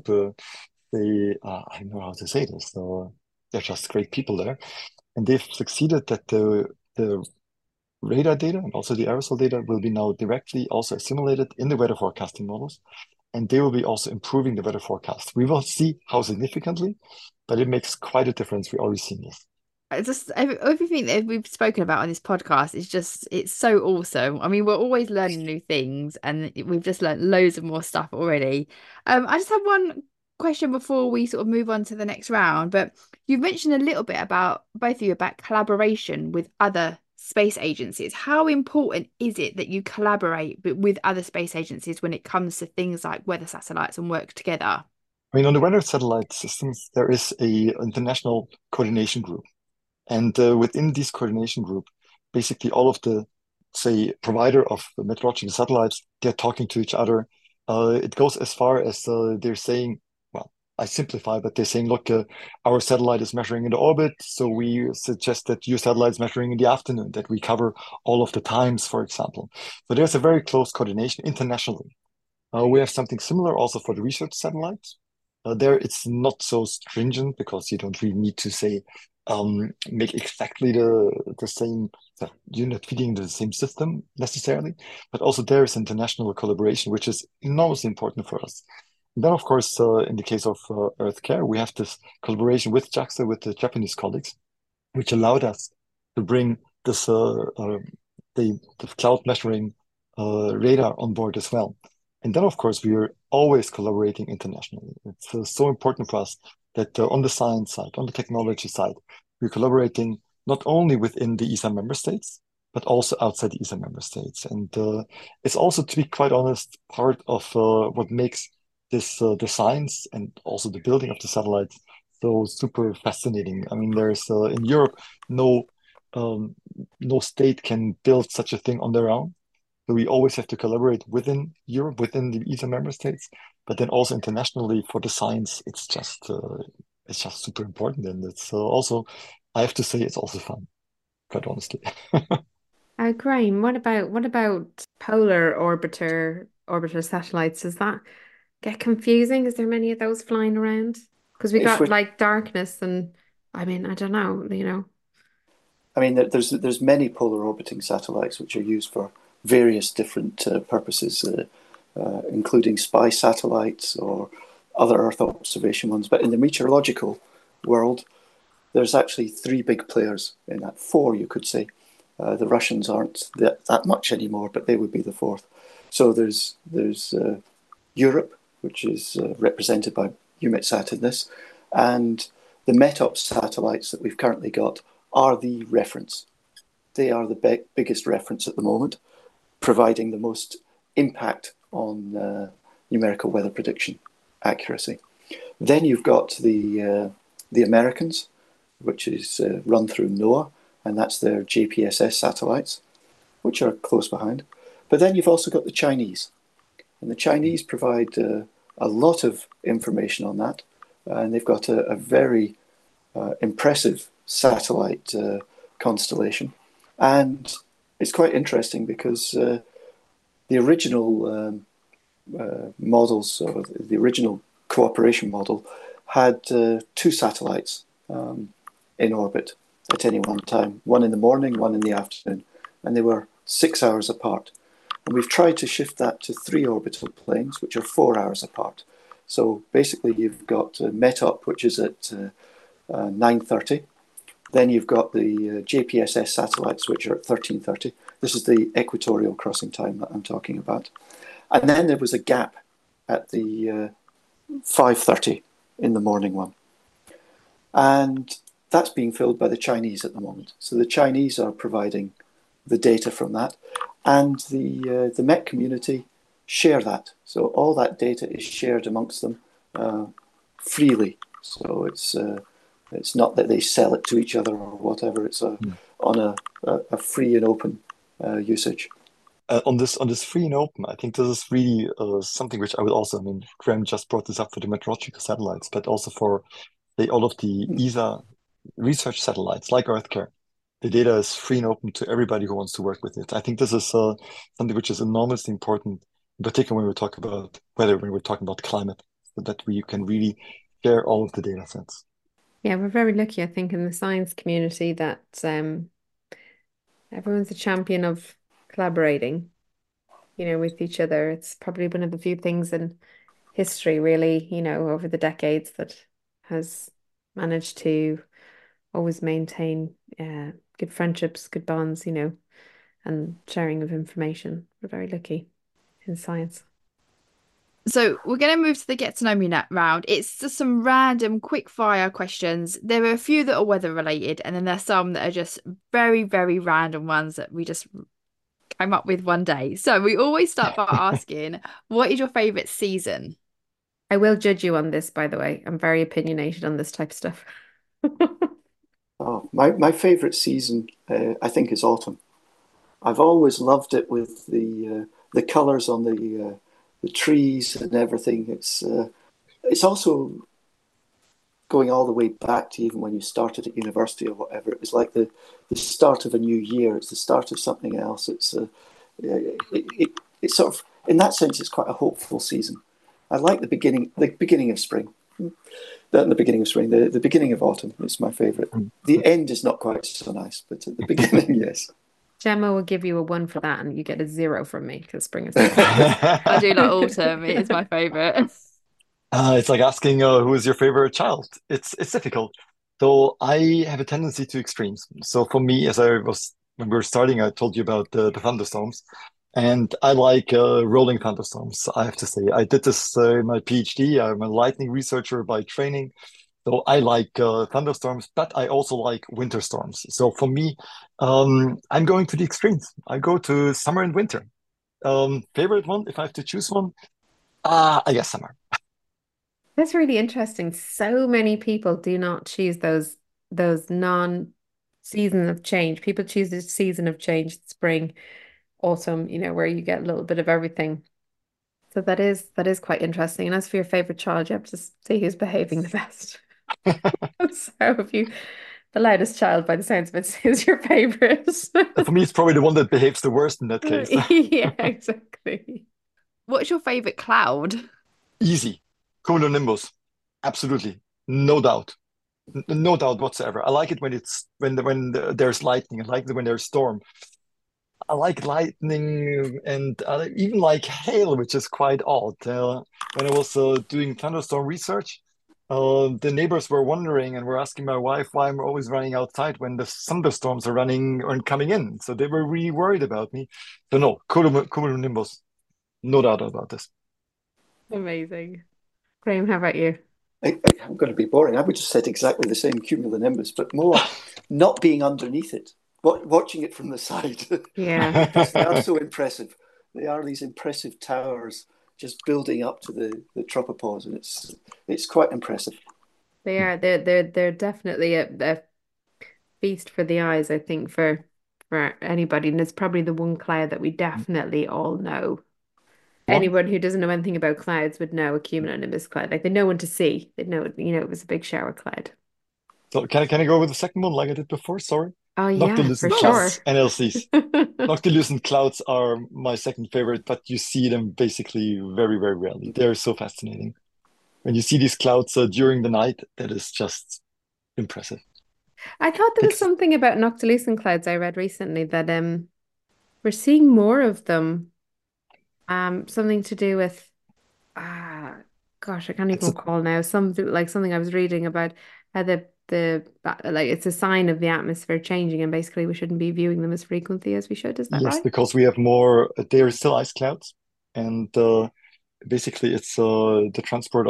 I don't know how to say this, so they're just great people there. And they've succeeded that the radar data and also the aerosol data will be now directly also assimilated in the weather forecasting models. And they will be also improving the weather forecast. We will see how significantly, but it makes quite a difference. We're already seeing this. Everything that we've spoken about on this podcast is it's so awesome. I mean, we're always learning new things, and we've just learned loads of more stuff already. I just have one question before we sort of move on to the next round, but you've mentioned a little bit about both of you about collaboration with other space agencies. How important is it that you collaborate with other space agencies when it comes to things like weather satellites and work together? I mean, on the weather satellite systems, there is a international coordination group. And within this coordination group, basically all of the, say, provider of meteorological satellites, they're talking to each other. It goes as far as they're saying, well, I simplify, but they're saying, look, our satellite is measuring in the orbit, so we suggest that your satellite is measuring in the afternoon, that we cover all of the times, for example. So there's a very close coordination internationally. We have something similar also for the research satellites. There, it's not so stringent because you don't really need to say make exactly the same. You're not feeding the same system necessarily, but also there is international collaboration, which is enormously important for us. And then, of course, in the case of EarthCare, we have this collaboration with JAXA, with the Japanese colleagues, which allowed us to bring this the cloud measuring radar on board as well. And then, of course, we are always collaborating internationally. It's so important for us that on the science side, on the technology side, we're collaborating not only within the ESA member states, but also outside the ESA member states. And it's also, to be quite honest, part of what makes this the science and also the building of the satellites so super fascinating. I mean, there's in Europe um, no state can build such a thing on their own. So we always have to collaborate within Europe, within the ESA member states, but then also internationally for the science. It's just super important, and it's also, I have to say, it's also fun, quite honestly. Graham, what about polar orbiter satellites? Does that get confusing? Is there many of those flying around? Because we If got we, like darkness and I mean, I don't know. I mean, there's many polar orbiting satellites which are used for various different purposes, including spy satellites or other Earth observation ones. But in the meteorological world, there's actually three big players in that, four you could say. The Russians aren't that much anymore, but they would be the fourth. So there's Europe, which is represented by EUMETSAT in this, and the METOPS satellites that we've currently got are the reference. They are the biggest reference at the moment, providing the most impact on numerical weather prediction accuracy. Then you've got the Americans, which is run through NOAA, and that's their JPSS satellites, which are close behind. But then you've also got the Chinese, and the Chinese provide a lot of information on that, and they've got a very impressive satellite constellation. And it's quite interesting because the original models, or the original cooperation model, had two satellites in orbit at any one time, one in the morning, one in the afternoon, and they were 6 hours apart. And we've tried to shift that to 3 orbital planes, which are 4 hours apart. So basically you've got METOP, which is at 9:30. Then you've got the JPSS satellites, which are at 13:30. This is the equatorial crossing time that I'm talking about. And then there was a gap at the 5:30 in the morning one. And that's being filled by the Chinese at the moment. So the Chinese are providing the data from that. And the Met community share that. So all that data is shared amongst them freely. So it's not that they sell it to each other or whatever. It's on a free and open usage. On this free and open, I think this is really something which I would also, Graham just brought this up for the meteorological satellites, but also for all of the ESA research satellites like EarthCare. The data is free and open to everybody who wants to work with it. I think this is something which is enormously important, in particular when we talk about weather, when we're talking about climate, so that you can really share all of the data sets. Yeah, we're very lucky, I think, in the science community that everyone's a champion of collaborating, with each other. It's probably one of the few things in history, really, over the decades that has managed to always maintain good friendships, good bonds, and sharing of information. We're very lucky in science. So we're going to move to the get to know me round. It's just some random quick fire questions. There are a few that are weather related, and then there's some that are just very, very random ones that we just came up with one day. So we always start by asking, what is your favourite season? I will judge you on this, by the way. I'm very opinionated on this type of stuff. Oh, my favourite season, I think, is autumn. I've always loved it with the colours on the trees and everything. It's also going all the way back to even when you started at university or whatever. It was like the start of a new year. It's the start of something else. It's sort of, in that sense, it's quite a hopeful season. I like the beginning of spring. The beginning of spring, the beginning of autumn is my favourite. The end is not quite so nice, but at the beginning, yes. Gemma will give you a 1 for that, and you get a 0 from me because spring is. I do like autumn. It is my favourite. It's like asking who is your favorite child. It's difficult. So I have a tendency to extremes. So for me, when we were starting, I told you about the thunderstorms, and I like rolling thunderstorms. I have to say, I did this in my PhD. I'm a lightning researcher by training. So I like thunderstorms, but I also like winter storms. So for me, I'm going to the extremes. I go to summer and winter. Favorite one, if I have to choose one, I guess summer. That's really interesting. So many people do not choose those non-season of change. People choose the season of change, spring, autumn, where you get a little bit of everything. So that is quite interesting. And as for your favorite child, you have to see who's behaving the best. So if the loudest child, by the sounds of it, is your favorite. For me, it's probably the one that behaves the worst in that case. Yeah, exactly. What's your favorite cloud? Easy. Cumulonimbus. Absolutely. No doubt. No doubt whatsoever. I like it when there's lightning. I like it when there's storm. I like lightning, and I even like hail, which is quite odd. When I was doing thunderstorm research, The neighbors were wondering and were asking my wife why I'm always running outside when the thunderstorms are running or coming in. So they were really worried about me. So no, cumulonimbus, no doubt about this. Amazing. Graham, how about you? I'm going to be boring. I would just said exactly the same cumulonimbus, but more not being underneath it, watching it from the side. Yeah. Because they are so impressive. They are these impressive towers just building up to the tropopause, and it's quite impressive. They are. They're definitely a feast for the eyes, I think, for anybody. And it's probably the one cloud that we definitely all know. One. Anyone who doesn't know anything about clouds would know a cumulonimbus cloud. Like they know one to see. They know, it was a big shower cloud. So can I go with the second one like I did before? Sorry. Oh yeah, for Noctilucent sure. clouds, NLCs. Noctilucent clouds are my second favorite, but you see them basically very, very rarely. They're so fascinating. When you see these clouds during the night, that is just impressive. I thought there was Because something about noctilucent clouds I read recently that we're seeing more of them. Something to do with gosh, I can't it's even a, recall now. Something I was reading about how like it's a sign of the atmosphere changing, and basically we shouldn't be viewing them as frequently as we should. Is that yes, right? because we have more, there are still ice clouds, and basically it's the transport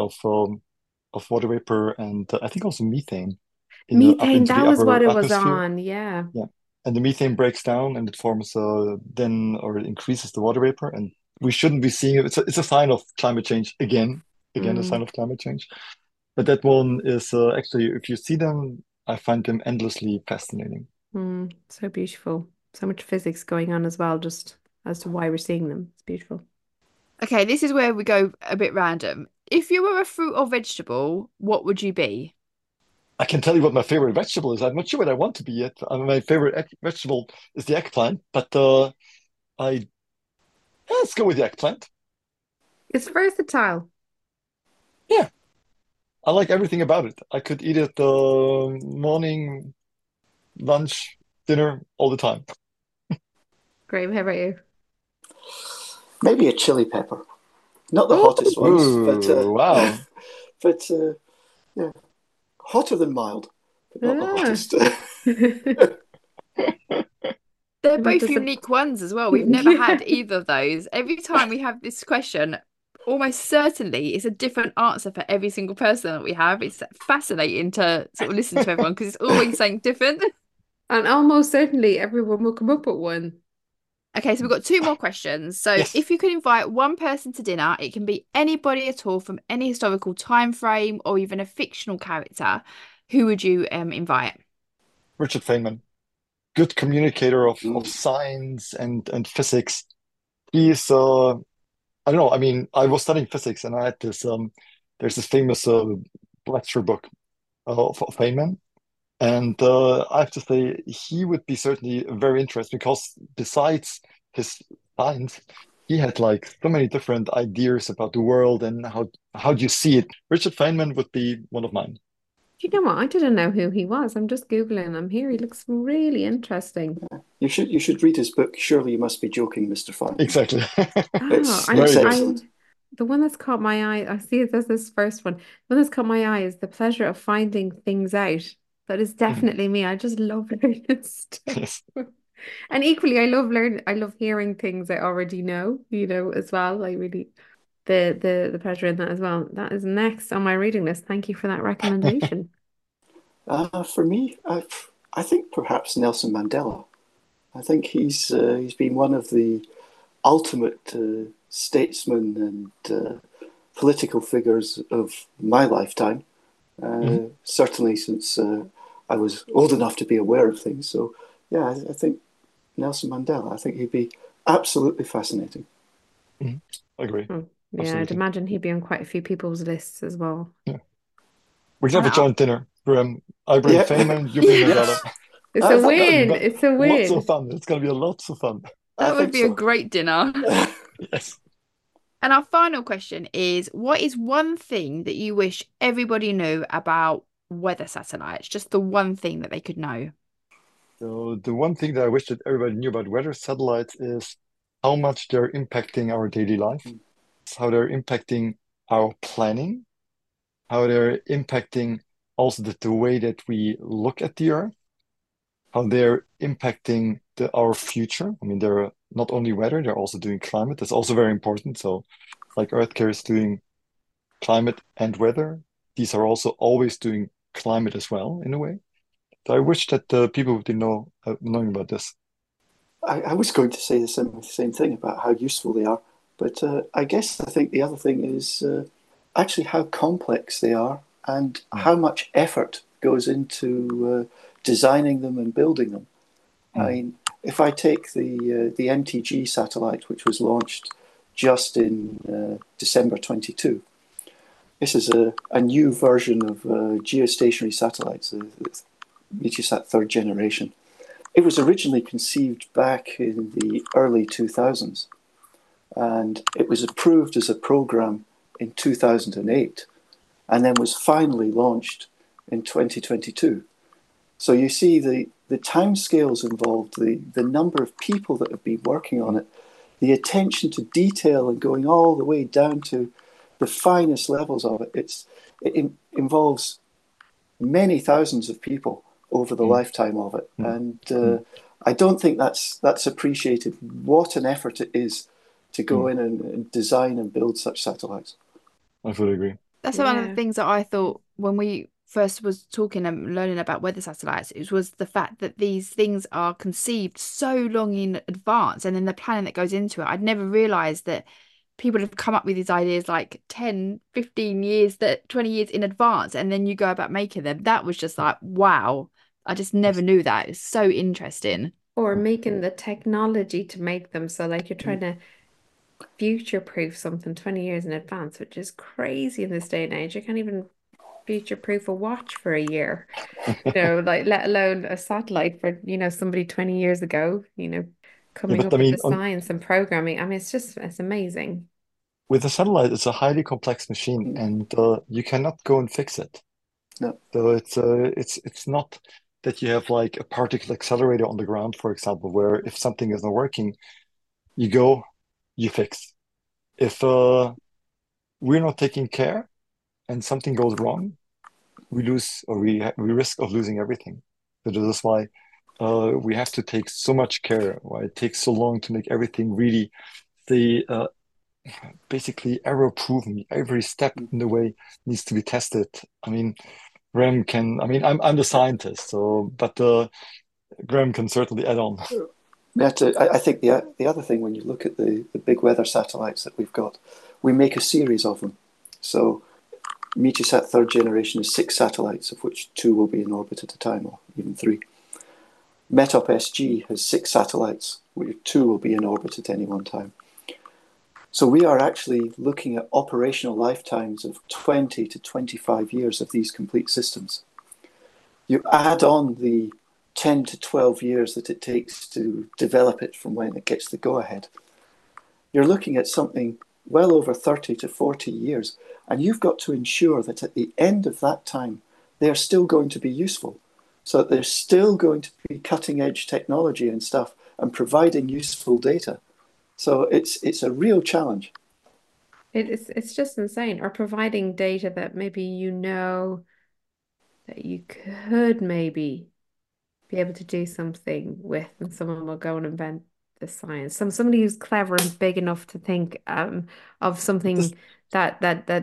of water vapor and I think also methane up Methane, into the that was what upper it was atmosphere. on. Yeah. Yeah. And the methane breaks down and it forms then or it increases the water vapor and we shouldn't be seeing it. It's a sign of climate change again a sign Mm, of climate change. But that one is actually if you see them, I find them endlessly fascinating. so beautiful. So much physics going on as well, just as to why we're seeing them. It's beautiful. Okay, this is where we go a bit random. If you were a fruit or vegetable, what would you be? I can tell you what my favorite vegetable is. I'm not sure what I want to be yet. My favorite vegetable is the eggplant, but I let's go with the eggplant. It's versatile. Yeah, I like everything about it. I could eat it morning, lunch, dinner, all the time. Graham, how about you? Maybe a chili pepper, not the Oh, hottest ones, but Ooh, wow. but yeah, hotter than mild, but not the ah. hottest. They're You're not both disappointed. unique ones as well. We've never Yeah. had either of those. Every time we have this question, almost certainly it's a different answer for every single person that we have. It's fascinating to sort of listen to everyone because it's always something different. And almost certainly everyone will come up with one. Okay, so we've got two more questions. So Yes, if you could invite one person to dinner, it can be anybody at all from any historical time frame or even a fictional character. Who would you invite? Richard Feynman, good communicator of Mm. science and physics. He's I don't know. I mean, I was studying physics, and I had this there's this famous lecture book of Feynman, and I have to say he would be certainly very interesting because besides his science, he had like so many different ideas about the world and how do you see it. Richard Feynman would be one of mine. You know what? I didn't know who he was. I'm just Googling him here. He looks really interesting. You should read his book. Surely you must be joking, Mr. Feynman. Exactly. Oh, It's Very it's good. I excellent. the one that's caught my eye, I see there's this first one. The one that's caught my eye is the pleasure of finding things out. That is Mhm. definitely me. I just love learning stuff. Yes. And equally, I love hearing things I already know, as well. I really the pleasure in that as well. That is next on my reading list. Thank you for that recommendation. For me, I think perhaps Nelson Mandela. I think he's been one of the ultimate statesmen and political figures of my lifetime. Mhm. Certainly since I was old enough to be aware of things. So yeah, I think Nelson Mandela. I think he'd be absolutely fascinating. Mhm. I agree. Oh, yeah, I'd Absolutely. imagine he'd be on quite a few people's lists as well. Yeah. We can And have a joint dinner. Graham, I bring Yeah, Feynman, you bring Mandela. Yes, yes, it's I a think win. It's a Lots of win. fun. It's going to be lots of fun. I that would think be a so. great dinner. Yes. And our final question is, what is one thing that you wish everybody knew about weather satellites? Just the one thing that they could know. So the one thing that I wish that everybody knew about weather satellites is how much they're impacting our daily life, how they're impacting our planning, how they're impacting also the way that we look at the Earth, how they're impacting our future. I mean, they're not only weather, they're also doing climate. That's also very important. So, like EarthCare is doing climate and weather, these are also always doing climate as well, in a way. So I wish that people would know knowing about this. I was going to say the same thing about how useful they are, but I guess I think the other thing is actually how complex they are and how much effort goes into designing them and building them. I mean, if I take the MTG satellite, which was launched just in December 22, this is a new version of geostationary satellites, Meteosat third generation. It was originally conceived back in the early 2000s, and it was approved as a program in 2008, and then was finally launched in 2022. So you see the timescales involved, the number of people that have been working on it, the attention to detail and going all the way down to the finest levels of it. It involves many thousands of people over the lifetime of it. And I don't think that's appreciated, what an effort it is to go in and design and build such satellites. I fully agree. That's one of the things that I thought when we first was talking and learning about weather satellites, it was the fact that these things are conceived so long in advance, and then the planning that goes into it. I'd never realized that people have come up with these ideas like 10, 15 years, 20 years in advance, and then you go about making them. That was just like, wow. I just never knew that. It's so interesting. Or making the technology to make them. So like you're trying to future-proof something 20 years in advance, which is crazy in this day and age. You can't even future-proof a watch for a year, like let alone a satellite for, somebody 20 years ago, coming up with the science and programming. I mean, it's amazing. With a satellite, it's a highly complex machine, and you cannot go and fix it. No. So it's not that you have like a particle accelerator on the ground, for example, where if something isn't working, you go, you fix. If we're not taking care and something goes wrong, we lose, or we risk of losing everything. So this is why we have to take so much care, why it takes so long to make everything really basically error proven. Every step in the way needs to be tested. I mean, Graham can, I mean, I'm the scientist, but Graham can certainly add on. I think the other thing, when you look at the big weather satellites that we've got, we make a series of them. So Meteosat third generation is 6 satellites, of which 2 will be in orbit at a time, or even 3. METOP SG has 6 satellites, where 2 will be in orbit at any one time. So we are actually looking at operational lifetimes of 20 to 25 years of these complete systems. You add on the 10 to 12 years that it takes to develop it from when it gets the go-ahead. You're looking at something well over 30 to 40 years, and you've got to ensure that at the end of that time, they're still going to be useful. So that there's still going to be cutting-edge technology and stuff and providing useful data. So it's a real challenge. It's just insane. Or providing data that maybe that you could maybe be able to do something with, and someone will go and invent the science. Somebody who's clever and big enough to think of something that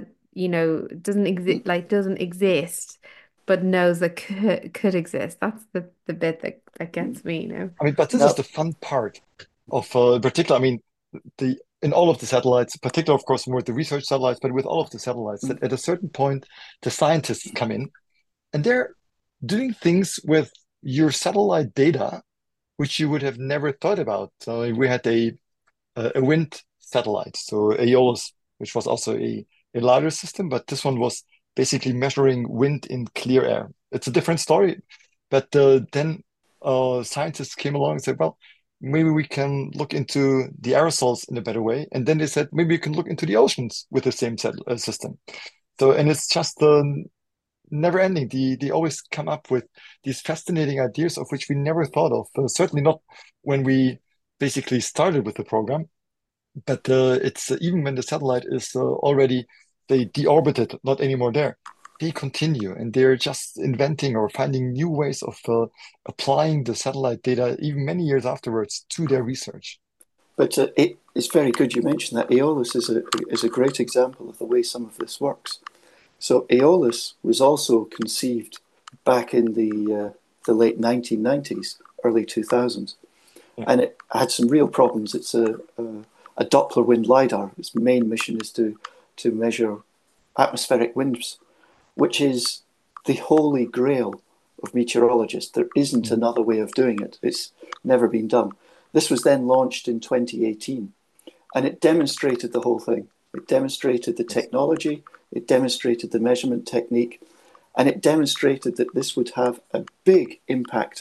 doesn't exist, but knows that could exist. That's the bit that gets me, I mean, but this is the fun part of particular. I mean, in all of the satellites, particularly, of course, more the research satellites, but with all of the satellites, that at a certain point, the scientists come in and they're doing things with your satellite data, which you would have never thought about. So we had a wind satellite, so Aeolus, which was also a LiDAR system, but this one was basically measuring wind in clear air. It's a different story, but then scientists came along and said, well, maybe we can look into the aerosols in a better way. And then they said, maybe we can look into the oceans with the same system. So, and it's just never ending. They always come up with these fascinating ideas of which we never thought of. Certainly not when we basically started with the program, but it's even when the satellite is already, they deorbited, not anymore there. they continue, and they're just inventing or finding new ways of applying the satellite data even many years afterwards to their research. But it's very good you mentioned that. Aeolus is a great example of the way some of this works. So Aeolus was also conceived back in the late 1990s, early 2000s, and it had some real problems. It's a Doppler wind LiDAR. Its main mission is to measure atmospheric winds, which is the holy grail of meteorologists. There isn't another way of doing it. It's never been done. This was then launched in 2018, and it demonstrated the whole thing. It demonstrated the technology, it demonstrated the measurement technique, and it demonstrated that this would have a big impact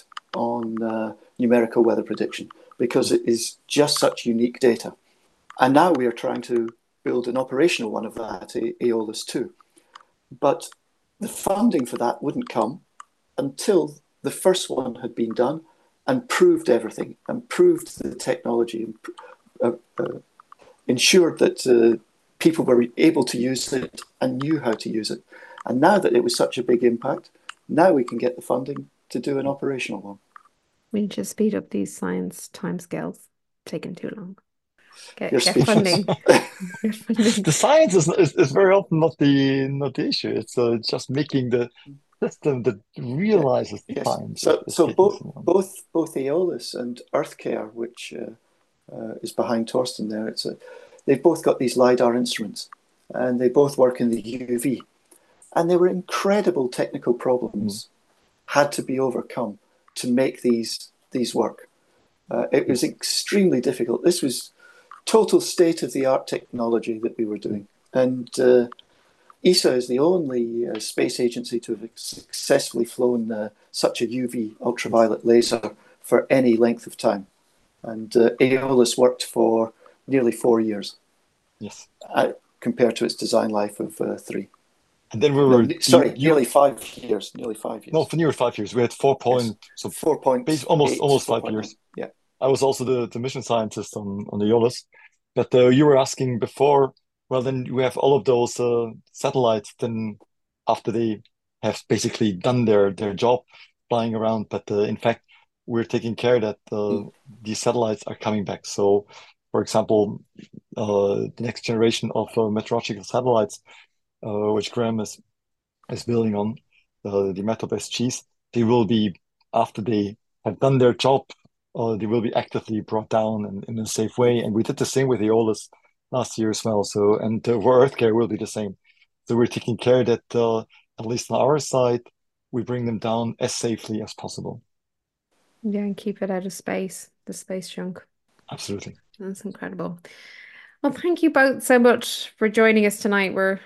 on numerical weather prediction because it is just such unique data. And now we are trying to build an operational one of that, Aeolus 2. But the funding for that wouldn't come until the first one had been done and proved everything, and proved the technology, and ensured that people were able to use it and knew how to use it. And now that it was such a big impact, now we can get the funding to do an operational one. We need to speed up these science timescales. Taking too long. Get funding. The science is very often not the issue. It's just making the system that realizes the science. So both Aeolus and EarthCare, which is behind Torsten there, they've both got these LiDAR instruments, and they both work in the UV. And there were incredible technical problems had to be overcome to make these work. It was extremely difficult. This was total state-of-the-art technology that we were doing. And ESA is the only space agency to have successfully flown such a UV ultraviolet laser for any length of time. And Aeolus worked for nearly 4 years. Yes. Compared to its design life of 3. And then we were... nearly 5 years. Nearly 5 years. No, for nearly 5 years. We had 4 point... Yes. So 4 points. Almost 5 years. Yeah. I was also the mission scientist on the Aeolus. But you were asking before, well, then we have all of those satellites then after they have basically done their job flying around. But in fact, we're taking care that these satellites are coming back. So, for example, the next generation of meteorological satellites, which Graham is building on, the METOP-SGs, they will be, after they have done their job, they will be actively brought down in a safe way. And we did the same with Aeolus last year as well. So, and for EarthCare will be the same. So we're taking care that, at least on our side, we bring them down as safely as possible. Yeah, and keep it out of space, the space junk. Absolutely. That's incredible. Well, thank you both so much for joining us tonight. We're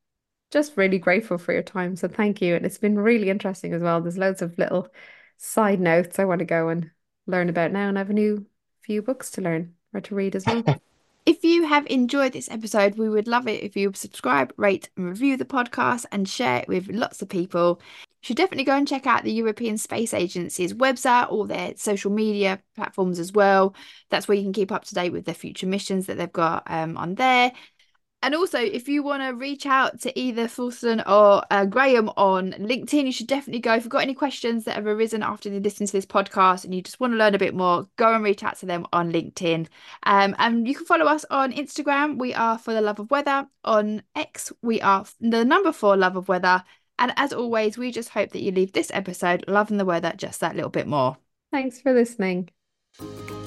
just really grateful for your time. So thank you. And it's been really interesting as well. There's loads of little side notes I want to go and learn about now, and I have a few books to learn or to read as well. If you have enjoyed this episode, we would love it if you subscribe, rate and review the podcast and share it with lots of people. You should definitely go and check out the European Space Agency's website or their social media platforms as well. That's where you can keep up to date with their future missions that they've got on there. And also, if you want to reach out to either Thorsten or Graham on LinkedIn, you should definitely go. If you've got any questions that have arisen after you listen to this podcast and you just want to learn a bit more, go and reach out to them on LinkedIn. And you can follow us on Instagram. We are For the Love of Weather. On X, we are the number 4 Love of Weather. And as always, we just hope that you leave this episode loving the weather just that little bit more. Thanks for listening.